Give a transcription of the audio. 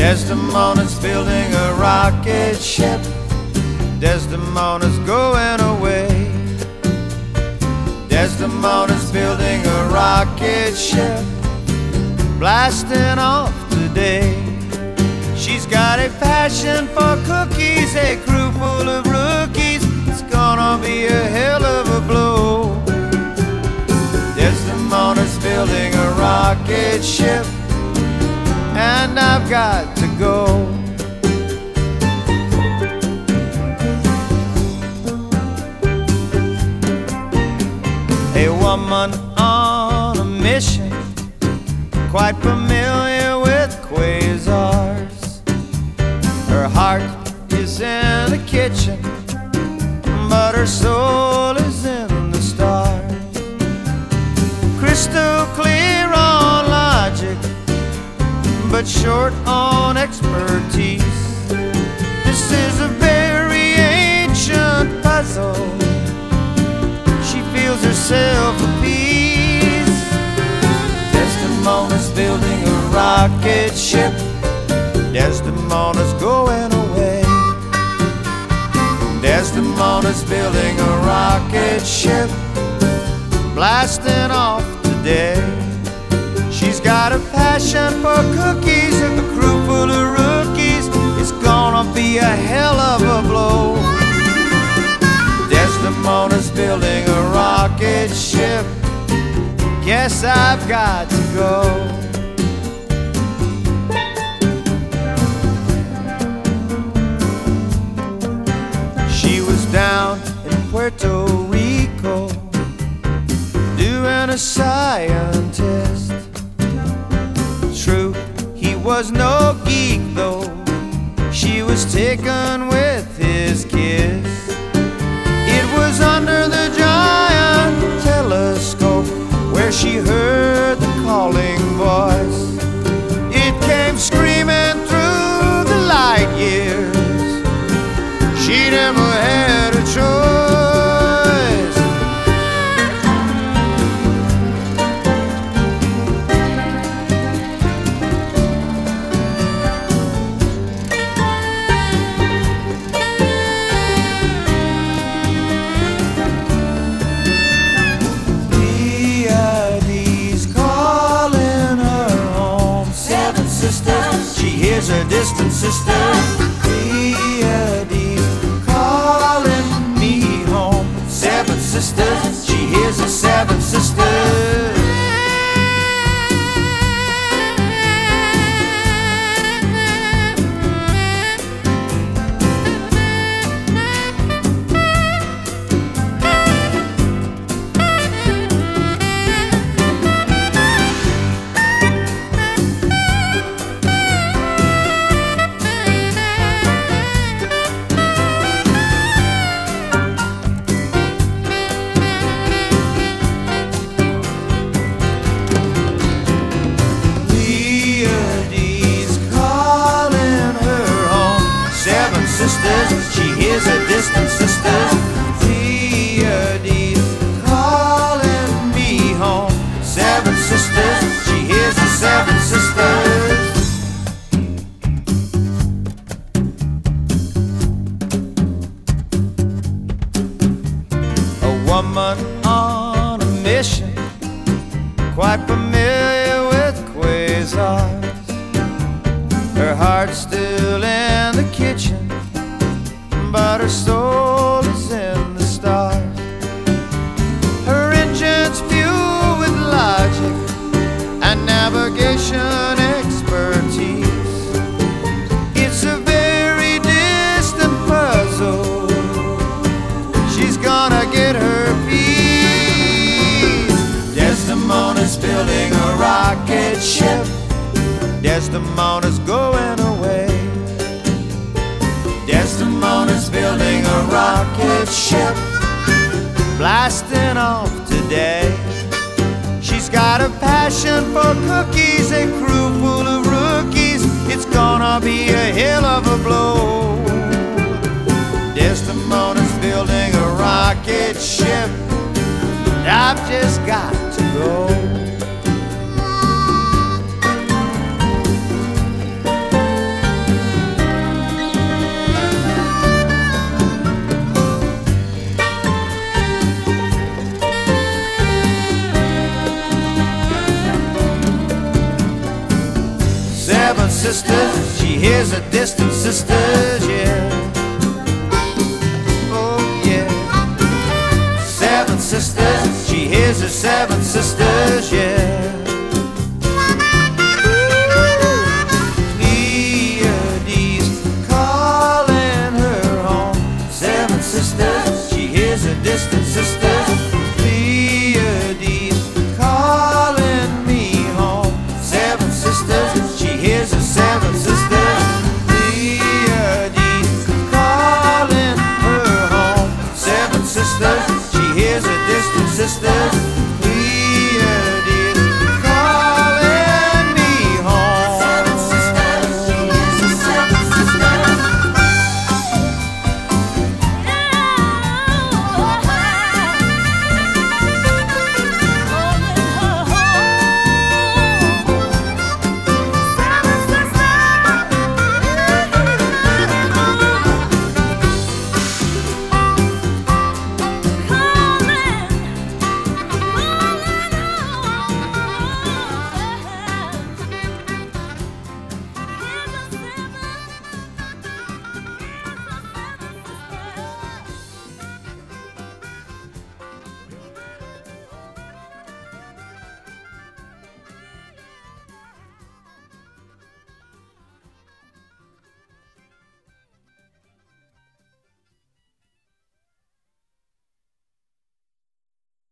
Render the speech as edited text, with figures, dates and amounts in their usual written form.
Desdemona's building a rocket ship. Desdemona's going away. Desdemona's building a rocket ship, blasting off today. She's got a passion for cookies, a crew full of rookies. It's gonna be a hell of a blow. Desdemona's building a rocket ship, and I've got to go. A woman on a mission, quite familiar with quasars. Her heart is in the kitchen, but her soul is in the stars. Crystal clear on logic, but short on expertise. This is a very ancient puzzle. She feels herself a piece. Desdemona's building a rocket ship. Desdemona's going away. Desdemona's building a rocket ship, blasting off today. She's got a passion for cookies and a crew full of rookies. It's gonna be a hell of a blow. Desdemona's building a rocket ship. Guess I've got to go. She was down in Puerto Rico doing a scientist. True, he was no geek though. She was taken with his kiss. It was under the giant telescope where she heard the calling voice. It came screaming through the light years. She never had a choice. She hears her distant sister, Pleiades, calling me home. Seven sisters, she hears her seven sisters. She hears her distant sisters, Pleiades, calling me home. Seven sisters, she hears her seven sisters. A woman on a mission, quite familiar with quasars. Her heart's still in the kitchen, but her soul is in the stars. Her engine's fueled with logic and navigation expertise. It's a very distant puzzle. She's gonna get her piece. Desdemona's building a rocket ship. Desdemona's going away. Desdemona's building a rocket ship, blasting off today. She's got a passion for cookies, a crew full of rookies. It's gonna be a hell of a blow. Desdemona's building a rocket ship. I've just got to go. seven sisters. She hears her distant sisters, yeah. Oh yeah. Seven sisters, she hears her seven sisters, yeah. Pleiades calling her home. Seven sisters, she hears her distant sisters. Pleiades calling me home. Seven sisters.